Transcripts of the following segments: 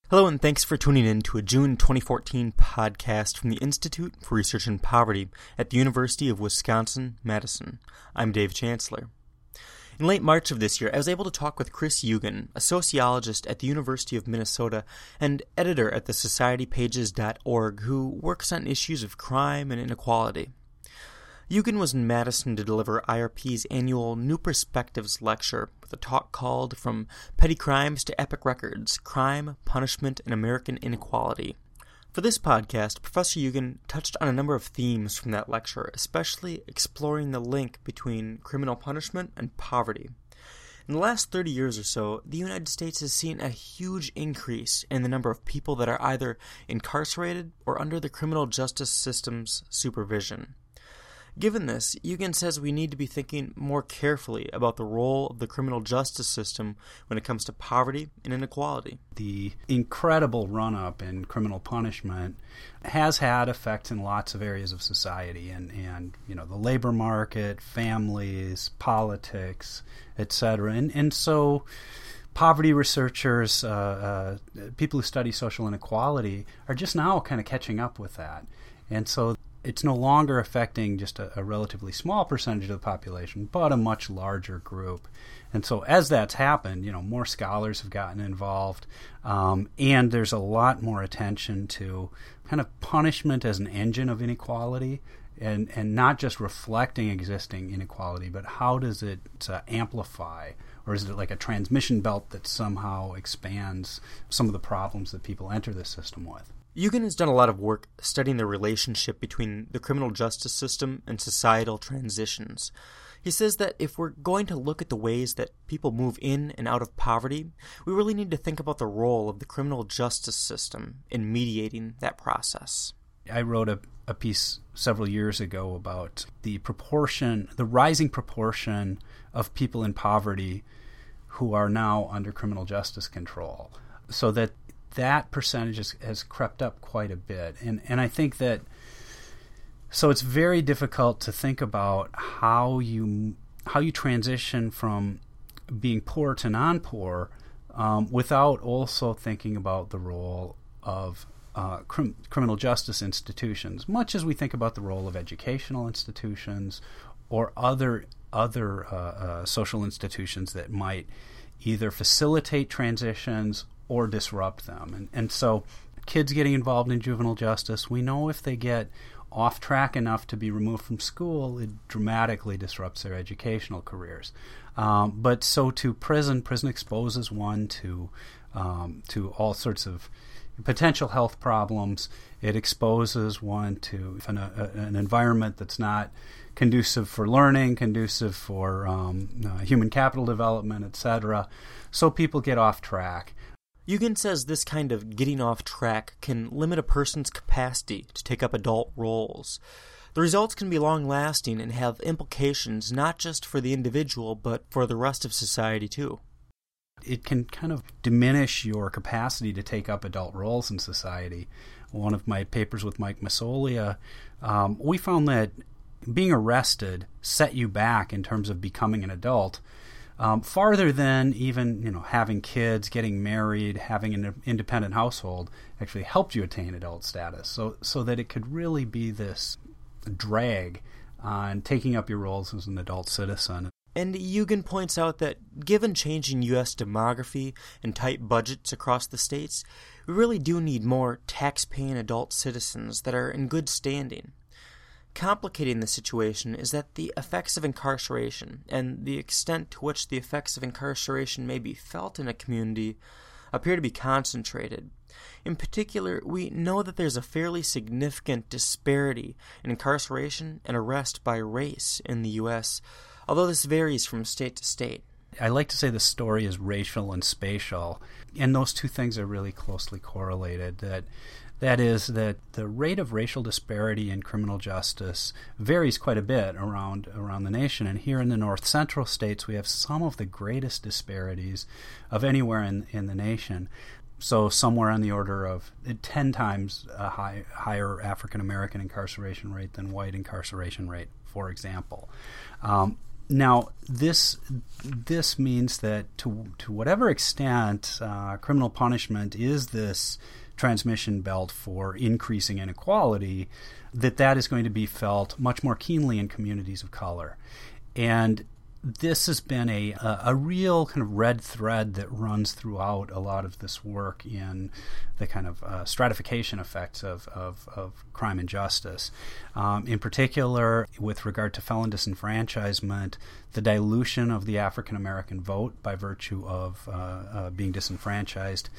Hello and thanks for tuning in to a June 2014 podcast from the Institute for Research in Poverty at the University of Wisconsin-Madison. I'm Dave Chancellor. In late March of this year, I was able to talk with Chris Eugen, a sociologist at the University of Minnesota and editor at the societypages.org, who works on issues of crime and inequality. Eugen was in Madison to deliver IRP's annual New Perspectives lecture with a talk called From Petty Crimes to Epic Records, Crime, Punishment, and American Inequality. For this podcast, Professor Eugen touched on a number of themes from that lecture, especially exploring the link between criminal punishment and poverty. In the last 30 years or so, the United States has seen a huge increase in the number of people that are either incarcerated or under the criminal justice system's supervision. Given this, Eugen says we need to be thinking more carefully about the role of the criminal justice system when it comes to poverty and inequality. The incredible run-up in criminal punishment has had effects in lots of areas of society, and the labor market, families, politics, etc. And so poverty researchers, people who study social inequality, are just now kind of catching up with that. And so it's no longer affecting just a relatively small percentage of the population, but a much larger group. And so as that's happened, more scholars have gotten involved, and there's a lot more attention to kind of punishment as an engine of inequality, and not just reflecting existing inequality, but how does it amplify, or is it like a transmission belt that somehow expands some of the problems that people enter this system with? Eugen has done a lot of work studying the relationship between the criminal justice system and societal transitions. He says that if we're going to look at the ways that people move in and out of poverty, we really need to think about the role of the criminal justice system in mediating that process. I wrote a piece several years ago about the rising proportion of people in poverty who are now under criminal justice control, so that percentage has crept up quite a bit. And I think that, so it's very difficult to think about how you transition from being poor to non-poor without also thinking about the role of criminal justice institutions, much as we think about the role of educational institutions or other social institutions that might either facilitate transitions or disrupt them. And so kids getting involved in juvenile justice, we know if they get off track enough to be removed from school, it dramatically disrupts their educational careers. But so to prison exposes one to all sorts of potential health problems. It exposes one to an environment that's not conducive for learning, conducive for human capital development, etc. So people get off track. Eugen says this kind of getting off track can limit a person's capacity to take up adult roles. The results can be long-lasting and have implications not just for the individual, but for the rest of society too. It can kind of diminish your capacity to take up adult roles in society. One of my papers with Mike Masolia, we found that being arrested set you back in terms of becoming an adult, farther than even having kids, getting married, having an independent household actually helped you attain adult status. So that it could really be this drag on taking up your roles as an adult citizen. And Eugen points out that given changing U.S. demography and tight budgets across the states, we really do need more tax-paying adult citizens that are in good standing. Complicating the situation is that the effects of incarceration and the extent to which the effects of incarceration may be felt in a community appear to be concentrated. In particular, we know that there's a fairly significant disparity in incarceration and arrest by race in the U.S., although this varies from state to state. I like to say the story is racial and spatial, and those two things are really closely correlated. That is that the rate of racial disparity in criminal justice varies quite a bit around the nation. And here in the north central states, we have some of the greatest disparities of anywhere in the nation. So somewhere on the order of 10 times a higher African American incarceration rate than white incarceration rate, for example. Now, this means that to whatever extent criminal punishment is this transmission belt for increasing inequality, that is going to be felt much more keenly in communities of color. And this has been a real kind of red thread that runs throughout a lot of this work in the kind of stratification effects of crime and justice. In particular, with regard to felon disenfranchisement, the dilution of the African American vote by virtue of being disenfranchised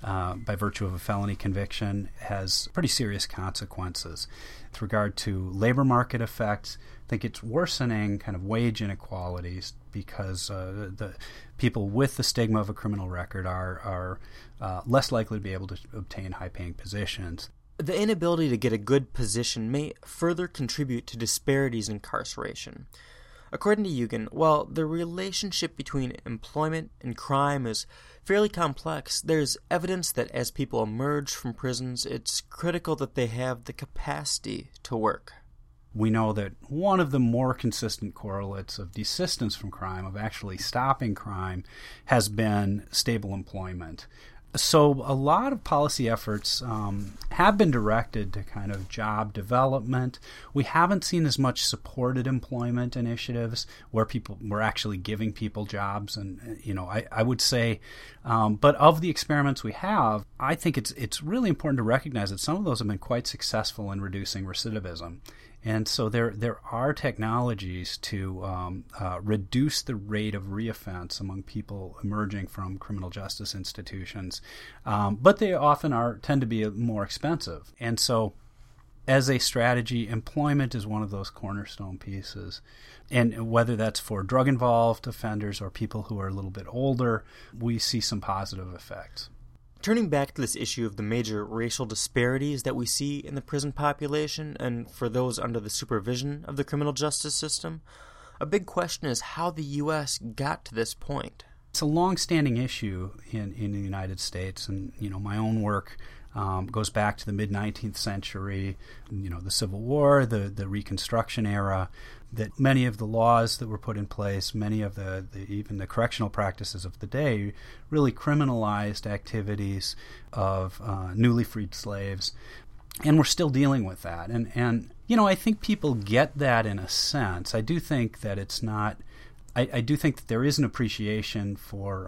by virtue of a felony conviction has pretty serious consequences. With regard to labor market effects, I think it's worsening kind of wage inequalities because the people with the stigma of a criminal record are less likely to be able to obtain high-paying positions. The inability to get a good position may further contribute to disparities in incarceration. According to Eugen, while the relationship between employment and crime is fairly complex, there's evidence that as people emerge from prisons, it's critical that they have the capacity to work. We know that one of the more consistent correlates of desistance from crime, of actually stopping crime, has been stable employment. So a lot of policy efforts have been directed to kind of job development. We haven't seen as much supported employment initiatives where we're actually giving people jobs. And, I would say, but of the experiments we have, I think it's really important to recognize that some of those have been quite successful in reducing recidivism. And so there are technologies to reduce the rate of reoffense among people emerging from criminal justice institutions, but they often tend to be more expensive. And so, as a strategy, employment is one of those cornerstone pieces. And whether that's for drug-involved offenders or people who are a little bit older, we see some positive effects. Turning back to this issue of the major racial disparities that we see in the prison population and for those under the supervision of the criminal justice system, a big question is how the U.S. got to this point. It's a long-standing issue in the United States, and my own work goes back to the mid-19th century, the Civil War, the Reconstruction era, that many of the laws that were put in place, many of even the correctional practices of the day really criminalized activities of newly freed slaves. And we're still dealing with that. And I think people get that in a sense. I do think that it's not... I do think that there is an appreciation for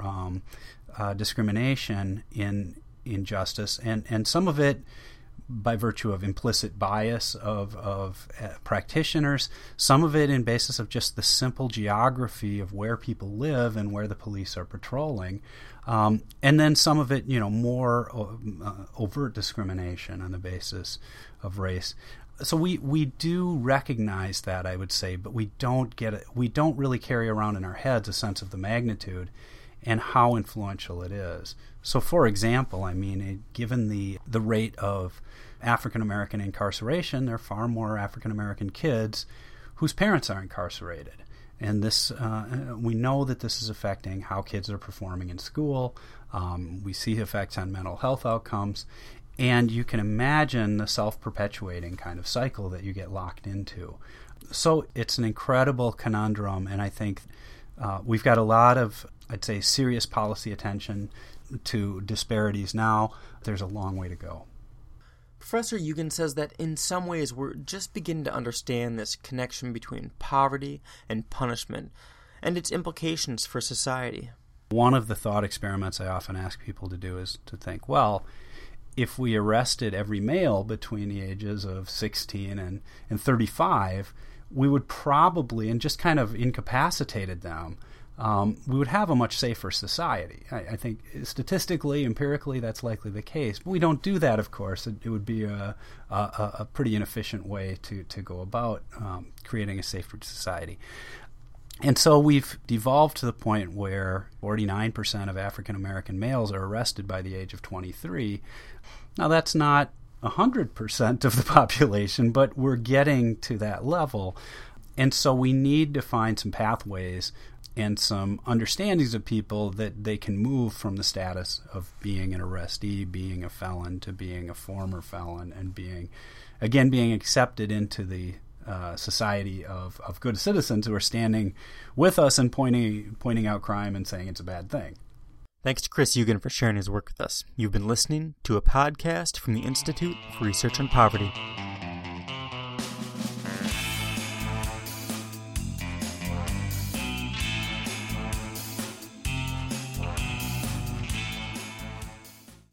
discrimination in justice, and some of it by virtue of implicit bias of practitioners, some of it in basis of just the simple geography of where people live and where the police are patrolling, and then some of it, more overt discrimination on the basis of race. So we do recognize that, I would say, but we don't really carry around in our heads a sense of the magnitude and how influential it is. So, for example, given the rate of African American incarceration, there are far more African American kids whose parents are incarcerated, and this we know that this is affecting how kids are performing in school. We see effects on mental health outcomes, and you can imagine the self-perpetuating kind of cycle that you get locked into. So it's an incredible conundrum, and I think we've got a lot of, I'd say, serious policy attention to disparities now. There's a long way to go. Professor Eugen says that in some ways we're just beginning to understand this connection between poverty and punishment and its implications for society. One of the thought experiments I often ask people to do is to think, well, if we arrested every male between the ages of 16 and 35, we would probably, and just kind of incapacitated them, we would have a much safer society. I think statistically, empirically, that's likely the case. But we don't do that, of course. It would be a pretty inefficient way to go about creating a safer society. And so we've devolved to the point where 49% of African American males are arrested by the age of 23. Now, that's not 100% of the population, but we're getting to that level. And so we need to find some pathways and some understandings of people that they can move from the status of being an arrestee, being a felon, to being a former felon, and being accepted into the society of good citizens who are standing with us and pointing out crime and saying it's a bad thing. Thanks to Chris Hugan for sharing his work with us. You've been listening to a podcast from the Institute for Research on Poverty.